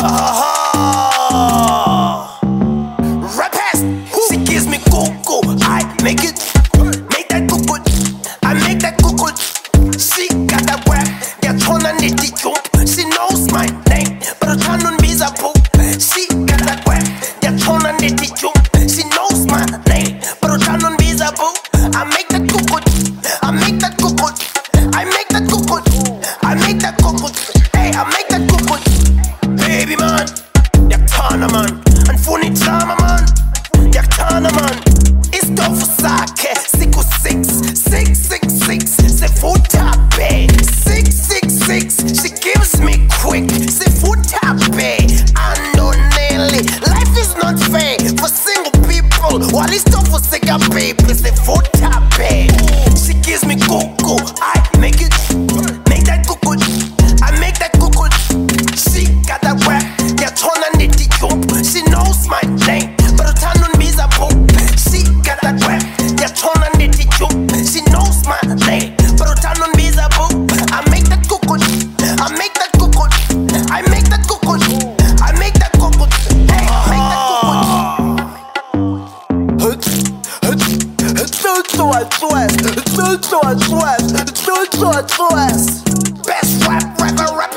Rappers, she gives me cocoa. I make it, make that cocoa. I make that cocoa. She got that rap, yeah, turn on it, she knows my name, but I turn on me a poop. She got that rap, yeah, turn on it, she knows my name, but I turn on me a poop. I make that cocoa, I make that cocoa, I make that cocoa, I make that cocoa, hey, I make that cocoa. Baby man, yeah, turn on man, and funny drama man, yeah, turn on man. It's tough for sake, 666, say food tape, 666, she gives me quick, say food tape, I know Nelly, life is not fair for single people, while it's tough for single people, say food tape, she gives me cocoa, I make it, make that cocoa, I make that cocoa, she got that rap, yeah, turn on it, she knows my name, but I turn on me a poop, she got that rap, yeah, turn on it, she knows my name, but I turn on me a poop, I make that cocoa, I make that cocoa, I make that cocoa, I make that cocoa, hey, I make that cocoa. Best rap,